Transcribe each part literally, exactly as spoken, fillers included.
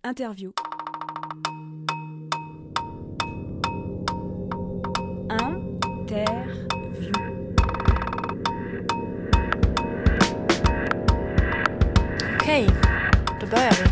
Interview. Interview. Okej, då börjar vi.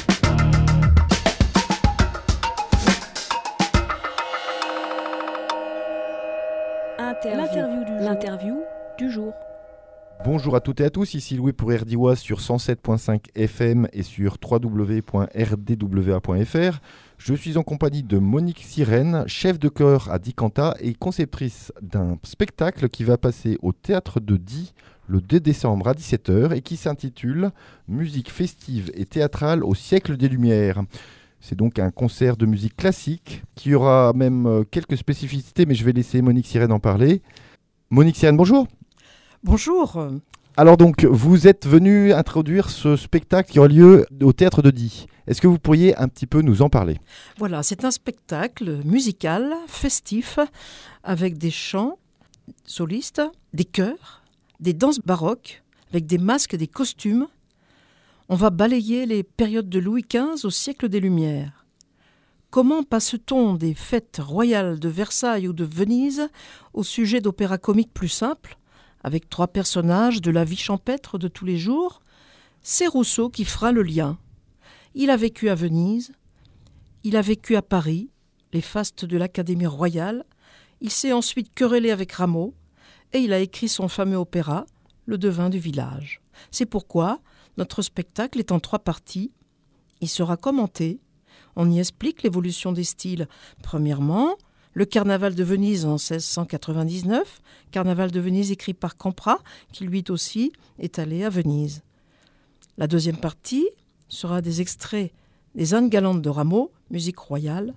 Interview. L'interview du jour. L'interview du jour. Bonjour à toutes et à tous, ici Louis pour R D W A sur cent sept virgule cinq F M et sur w w w point r d w a point f r. Je suis en compagnie de Monique Sirène, chef de chœur à Dicanta et conceptrice d'un spectacle qui va passer au Théâtre de Die le deux décembre à dix-sept heures et qui s'intitule « Musique festive et théâtrale au siècle des Lumières ». C'est donc un concert de musique classique qui aura même quelques spécificités, mais je vais laisser Monique Sirène en parler. Monique Sirène, bonjour. Bonjour. Alors donc, vous êtes venu introduire ce spectacle qui aura lieu au Théâtre de Die. Est-ce que vous pourriez un petit peu nous en parler ? Voilà, c'est un spectacle musical, festif, avec des chants solistes, des chœurs, des danses baroques, avec des masques et des costumes. On va balayer les périodes de Louis quinze au siècle des Lumières. Comment passe-t-on des fêtes royales de Versailles ou de Venise au sujet d'opéras comiques plus simples, avec trois personnages de la vie champêtre de tous les jours? C'est Rousseau qui fera le lien. Il a vécu à Venise, il a vécu à Paris, les fastes de l'Académie royale, il s'est ensuite querellé avec Rameau, et il a écrit son fameux opéra, Le devin du village. C'est pourquoi notre spectacle est en trois parties. Il sera commenté, on y explique l'évolution des styles. Premièrement, le Carnaval de Venise en seize cent quatre-vingt-dix-neuf, Carnaval de Venise écrit par Campra, qui lui aussi est allé à Venise. La deuxième partie sera des extraits des Indes galantes de Rameau, musique royale.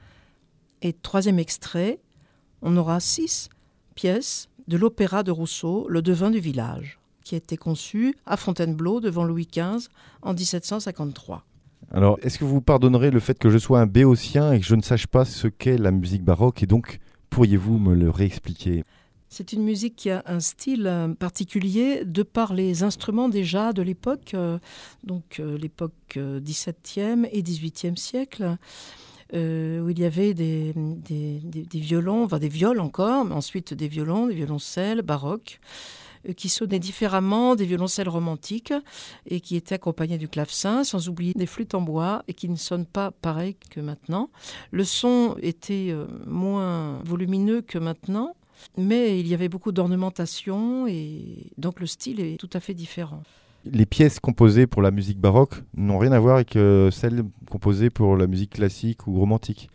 Et troisième extrait, on aura six pièces de l'opéra de Rousseau, Le devin du village, qui a été conçu à Fontainebleau devant Louis quinze en dix-sept cent cinquante-trois. Alors, est-ce que vous pardonnerez le fait que je sois un béotien et que je ne sache pas ce qu'est la musique baroque, et donc pourriez-vous me le réexpliquer ? C'est une musique qui a un style particulier de par les instruments déjà de l'époque, euh, donc euh, l'époque euh, dix-septième et dix-huitième siècle, euh, où il y avait des, des, des, des violons, enfin des viols encore, mais ensuite des violons, des violoncelles baroques, qui sonnaient différemment des violoncelles romantiques et qui étaient accompagnés du clavecin, sans oublier des flûtes en bois et qui ne sonnent pas pareil que maintenant. Le son était moins volumineux que maintenant, mais il y avait beaucoup d'ornementation et donc le style est tout à fait différent. Les pièces composées pour la musique baroque n'ont rien à voir avec euh, celles composées pour la musique classique ou romantique.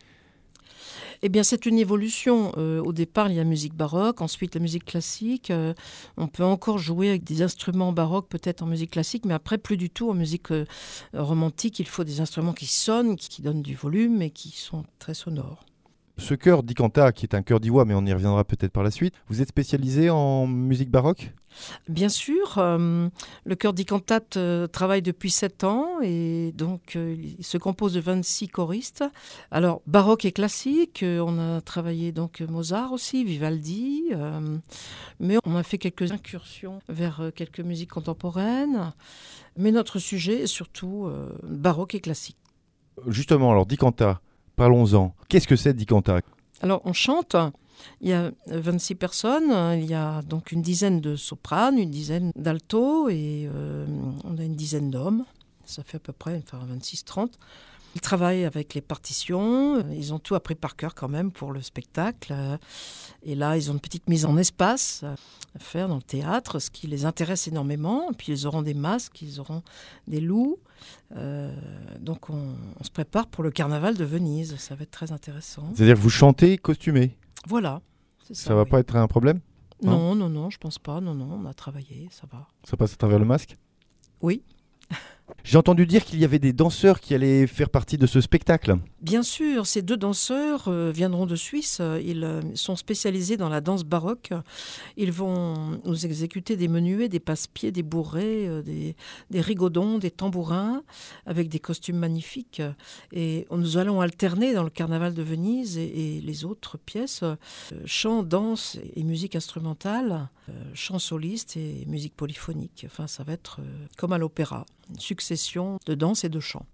Eh bien, c'est une évolution. Euh, au départ, il y a la musique baroque, ensuite la musique classique. Euh, on peut encore jouer avec des instruments baroques, peut-être en musique classique, mais après, plus du tout. En musique euh, romantique, il faut des instruments qui sonnent, qui, qui donnent du volume et qui sont très sonores. Ce chœur Dicanta, qui est un chœur d'Iwa, mais on y reviendra peut-être par la suite, vous êtes spécialisé en musique baroque ? Bien sûr, euh, le chœur Dicanta euh, travaille depuis sept ans et donc euh, il se compose de vingt-six choristes. Alors baroque et classique, euh, on a travaillé donc Mozart aussi, Vivaldi, euh, mais on a fait quelques incursions vers euh, quelques musiques contemporaines. Mais notre sujet est surtout euh, baroque et classique. Justement, alors Dicanta, parlons-en. Qu'est-ce que c'est Dicanta ? Alors on chante. Il y a vingt-six personnes, il y a donc une dizaine de sopranes, une dizaine d'altos et euh, on a une dizaine d'hommes. Ça fait à peu près enfin, vingt-six trente. Ils travaillent avec les partitions, ils ont tout appris par cœur quand même pour le spectacle. Et là, ils ont une petite mise en espace à faire dans le théâtre, ce qui les intéresse énormément. Et puis ils auront des masques, ils auront des loups. Euh, donc on, on se prépare pour le carnaval de Venise, ça va être très intéressant. C'est-à-dire que vous chantez costumé ? Voilà, c'est ça. Ça va oui. pas être un problème ? Non, non, non, je pense pas. Non, non, on a travaillé, ça va. Ça passe à travers le masque ? Oui. J'ai entendu dire qu'il y avait des danseurs qui allaient faire partie de ce spectacle. Bien sûr, ces deux danseurs euh, viendront de Suisse. Ils euh, sont spécialisés dans la danse baroque. Ils vont nous exécuter des menuets, des passe-pieds, des bourrées, euh, des, des rigodons, des tambourins, avec des costumes magnifiques. Et nous allons alterner dans le Carnaval de Venise et, et les autres pièces, euh, chant, danse et musique instrumentale, euh, chant soliste et musique polyphonique. Enfin, ça va être euh, comme à l'opéra, une succession de danse et de chant.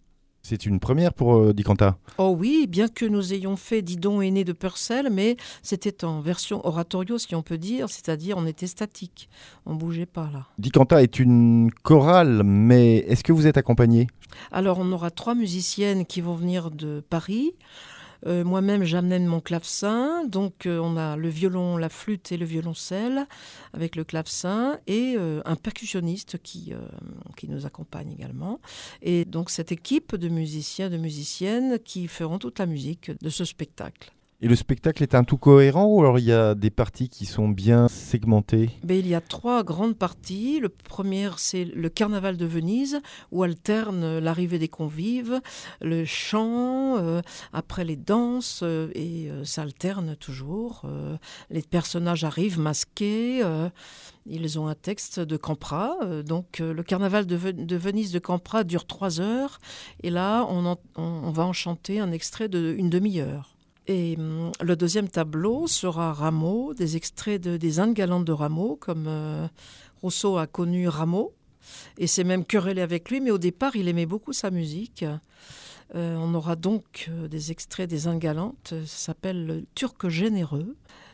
C'est une première pour euh, Dicanta. Oh oui, bien que nous ayons fait Didon est né de Purcell, mais c'était en version oratorio, si on peut dire, c'est-à-dire on était statique, on ne bougeait pas là. Dicanta est une chorale, mais est-ce que vous êtes accompagné ? Alors on aura trois musiciennes qui vont venir de Paris. Euh, moi-même, j'amène mon clavecin, donc euh, on a le violon, la flûte et le violoncelle avec le clavecin et euh, un percussionniste qui, euh, qui nous accompagne également. Et donc cette équipe de musiciens, de musiciennes qui feront toute la musique de ce spectacle. Et le spectacle est un tout cohérent ou alors il y a des parties qui sont bien segmentées ? Ben, il y a trois grandes parties. Le premier, c'est le carnaval de Venise, où alterne l'arrivée des convives, le chant, euh, après les danses, euh, et euh, ça alterne toujours. Euh, les personnages arrivent masqués, euh, ils ont un texte de Campra. Euh, donc euh, le carnaval de, Ve- de Venise de Campra dure trois heures, et là, on, en, on, on va en chanter un extrait d'une demi-heure. Et hum, le deuxième tableau sera Rameau, des extraits de, des Indes galantes de Rameau, comme euh, Rousseau a connu Rameau, et s'est même querellé avec lui, mais au départ, il aimait beaucoup sa musique. Euh, on aura donc euh, des extraits des Indes galantes, ça s'appelle le Turc généreux,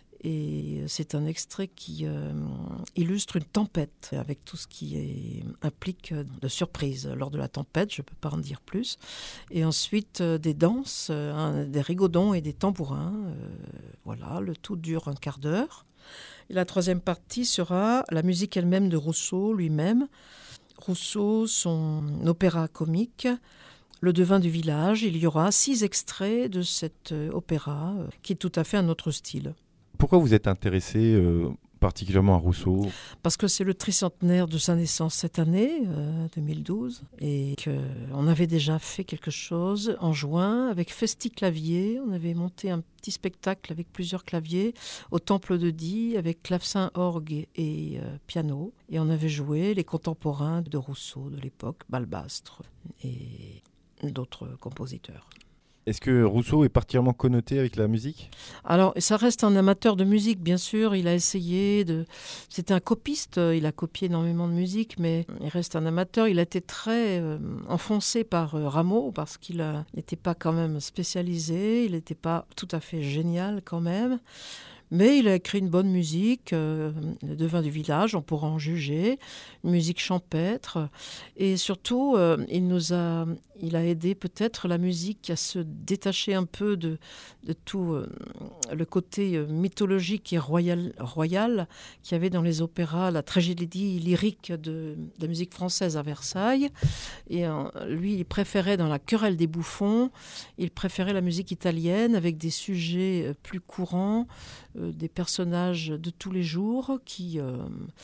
et c'est un extrait qui euh, illustre une tempête, avec tout ce qui est, implique de surprise lors de la tempête, je ne peux pas en dire plus. Et ensuite, euh, des danses, euh, un, des rigodons et des tambourins. Euh, voilà, le tout dure un quart d'heure. Et la troisième partie sera la musique elle-même de Rousseau lui-même. Rousseau, son opéra comique, Le devin du village. Il y aura six extraits de cet euh, opéra, euh, qui est tout à fait un autre style. Pourquoi vous êtes intéressé euh, particulièrement à Rousseau ? Parce que c'est le tricentenaire de sa naissance cette année, euh, deux mille douze, et qu'on avait déjà fait quelque chose en juin avec Festi Clavier. On avait monté un petit spectacle avec plusieurs claviers au Temple de Die, avec clavecin, orgue et euh, piano. Et on avait joué les contemporains de Rousseau de l'époque, Balbastre et d'autres compositeurs. Est-ce que Rousseau est particulièrement connoté avec la musique ? Alors, ça reste un amateur de musique, bien sûr. Il a essayé de... C'était un copiste, il a copié énormément de musique, mais il reste un amateur. Il a été très euh, enfoncé par euh, Rameau, parce qu'il n'était pas quand même spécialisé, il n'était pas tout à fait génial quand même. Mais il a écrit une bonne musique, euh, le devin du village, on pourra en juger, une musique champêtre. Et surtout, euh, il nous a, il a aidé peut-être la musique à se détacher un peu de, de tout euh, le côté euh, mythologique et royal, royal qu'il y avait dans les opéras, la tragédie lyrique de, de la musique française à Versailles. Et euh, lui, il préférait dans la querelle des bouffons, il préférait la musique italienne avec des sujets plus courants, Euh, des personnages de tous les jours qui, euh,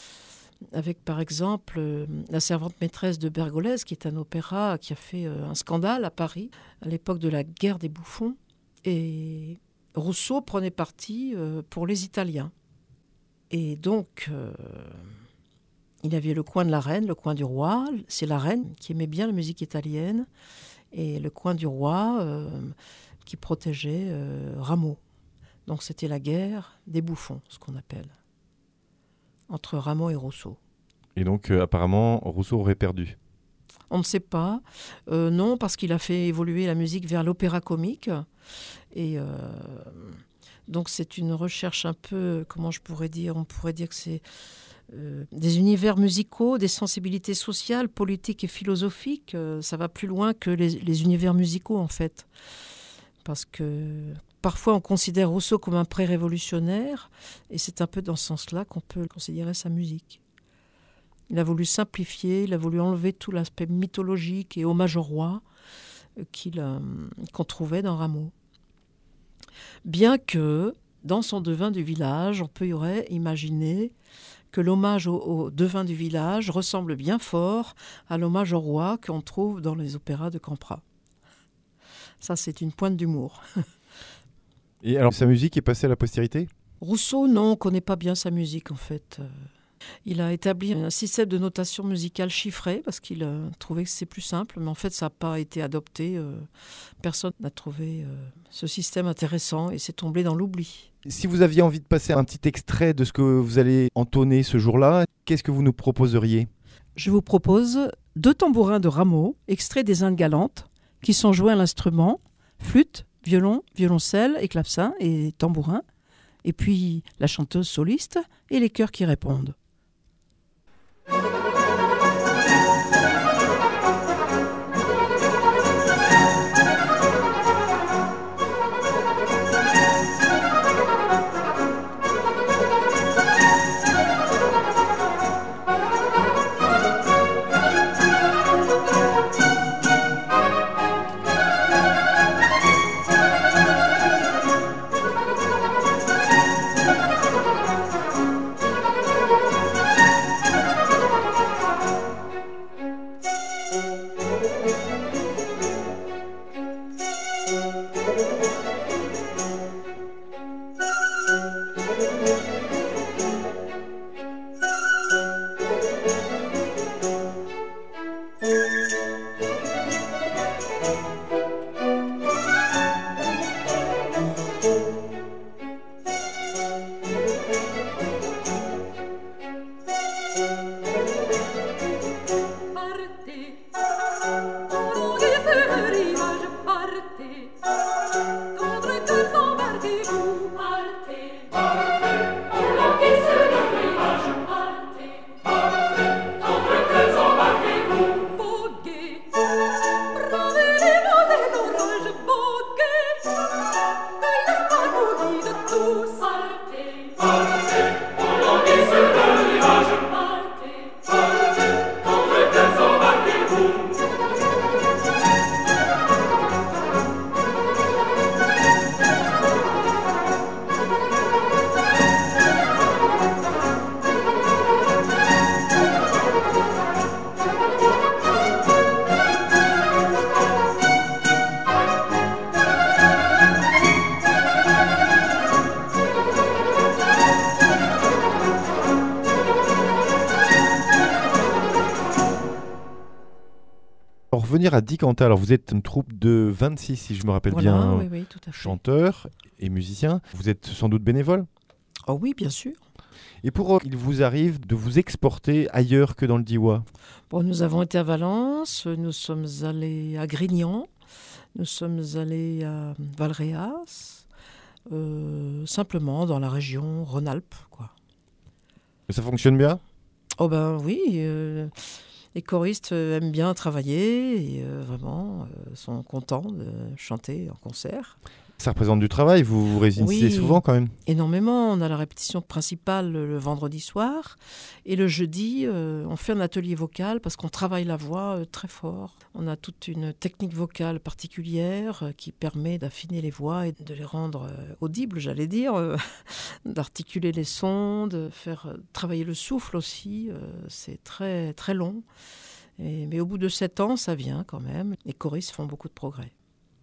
avec par exemple euh, La servante maîtresse de Bergolèse, qui est un opéra qui a fait euh, un scandale à Paris à l'époque de la guerre des bouffons. Et Rousseau prenait parti euh, pour les Italiens. Et donc, euh, il avait le coin de la reine, le coin du roi. C'est la reine qui aimait bien la musique italienne, et le coin du roi euh, qui protégeait euh, Rameau. Donc c'était la guerre des bouffons, ce qu'on appelle, entre Rameau et Rousseau. Et donc euh, apparemment, Rousseau aurait perdu. On ne sait pas. Euh, non, parce qu'il a fait évoluer la musique vers l'opéra comique. Et euh, donc c'est une recherche un peu, comment je pourrais dire, on pourrait dire que c'est euh, des univers musicaux, des sensibilités sociales, politiques et philosophiques. Euh, ça va plus loin que les, les univers musicaux, en fait. Parce que parfois, on considère Rousseau comme un pré-révolutionnaire, et c'est un peu dans ce sens-là qu'on peut considérer sa musique. Il a voulu simplifier, il a voulu enlever tout l'aspect mythologique et hommage au roi qu'il, euh, qu'on trouvait dans Rameau. Bien que, dans son devin du village, on peut aurait imaginer que l'hommage au, au devin du village ressemble bien fort à l'hommage au roi qu'on trouve dans les opéras de Campra. Ça, c'est une pointe d'humour. Et alors, sa musique est passée à la postérité ? Rousseau, non, on ne connaît pas bien sa musique, en fait. Il a établi un système de notation musicale chiffrée, parce qu'il a trouvé que c'est plus simple, mais en fait, ça n'a pas été adopté. Personne n'a trouvé ce système intéressant, et c'est tombé dans l'oubli. Si vous aviez envie de passer un petit extrait de ce que vous allez entonner ce jour-là, qu'est-ce que vous nous proposeriez ? Je vous propose deux tambourins de Rameau, extraits des Indes galantes, qui sont joués à l'instrument, flûte, violon, violoncelle et clavecin et tambourin, et puis la chanteuse soliste et les chœurs qui répondent. Pour revenir à Dikantaa, alors vous êtes une troupe de vingt-six, si je me rappelle Voilà, bien, oui, oui, tout à fait. chanteurs et musiciens. Vous êtes sans doute bénévole. Oh oui, bien sûr. Et pour euh, il vous arrive de vous exporter ailleurs que dans le Diois? Bon, nous avons été à Valence, nous sommes allés à Grignan, nous sommes allés à Valréas, euh, simplement dans la région Rhône-Alpes, quoi. Et ça fonctionne bien? Oh ben oui, euh, les choristes aiment bien travailler et euh, vraiment euh, sont contents de chanter en concert. Ça représente du travail, vous vous réunissez Oui. souvent quand même? Énormément, on a la répétition principale le vendredi soir et le jeudi euh, on fait un atelier vocal parce qu'on travaille la voix euh, très fort. On a toute une technique vocale particulière euh, qui permet d'affiner les voix et de les rendre euh, audibles, j'allais dire, euh, d'articuler les sons, de faire euh, travailler le souffle aussi, euh, c'est très, très long. Et, mais au bout de sept ans, ça vient quand même. Les choristes font beaucoup de progrès.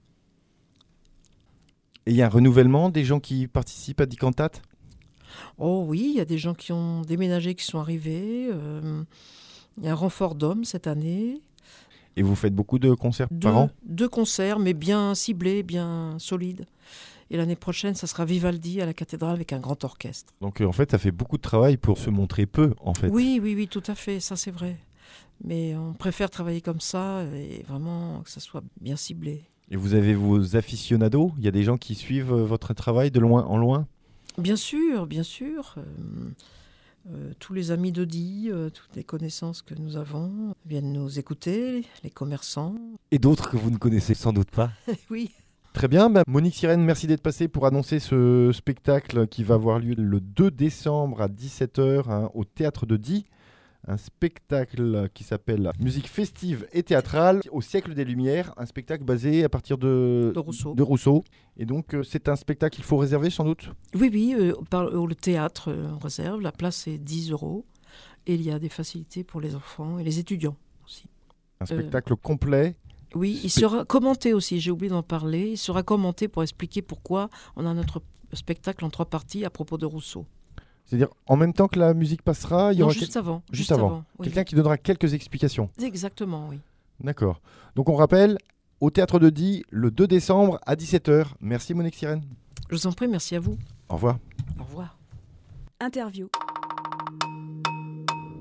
Et il y a un renouvellement des gens qui participent à Dikantaa? Oh oui, il y a des gens qui ont déménagé, qui sont arrivés. Euh, il y a un renfort d'hommes cette année. Et vous faites beaucoup de concerts Deux, par an? deux concerts, mais bien ciblés, bien solides. Et l'année prochaine, ça sera Vivaldi à la cathédrale avec un grand orchestre. Donc euh, en fait, ça fait beaucoup de travail pour se montrer peu, en fait. Oui, oui, oui, tout à fait, ça c'est vrai. Mais on préfère travailler comme ça et vraiment que ça soit bien ciblé. Et vous avez vos aficionados? Il y a des gens qui suivent euh, votre travail de loin en loin? Bien sûr, bien sûr. Euh, euh, tous les amis d'Audi, euh, toutes les connaissances que nous avons viennent nous écouter, les commerçants. Et d'autres que vous ne connaissez sans doute pas? Oui. Très bien, bah, Monique Sirène, merci d'être passée pour annoncer ce spectacle qui va avoir lieu le deux décembre à dix-sept heures hein, au Théâtre de Die. Un spectacle qui s'appelle Musique festive et théâtrale au siècle des Lumières, un spectacle basé à partir de, De Rousseau. de Rousseau. Et donc euh, c'est un spectacle qu'il faut réserver sans doute? Oui, oui, euh, par, euh, le théâtre, euh, on réserve, la place est dix euros et il y a des facilités pour les enfants et les étudiants aussi. Un spectacle euh, complet. Oui, il sera commenté aussi, j'ai oublié d'en parler, il sera commenté pour expliquer pourquoi on a notre spectacle en trois parties à propos de Rousseau. C'est-à-dire, en même temps que la musique passera, il y non, aura... juste quel... avant. Juste, juste avant. avant oui. Quelqu'un qui donnera quelques explications. Exactement, oui. D'accord. Donc on rappelle, au Théâtre de Die, le deux décembre à dix-sept heures. Merci Monique Sirène. Je vous en prie, merci à vous. Au revoir. Au revoir. Interview.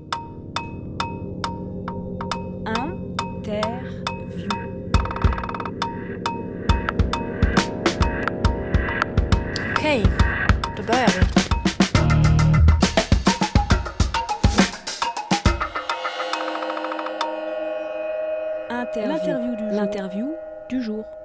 Interview. Okej, då börjar vi. L'interview du, l'interview du jour.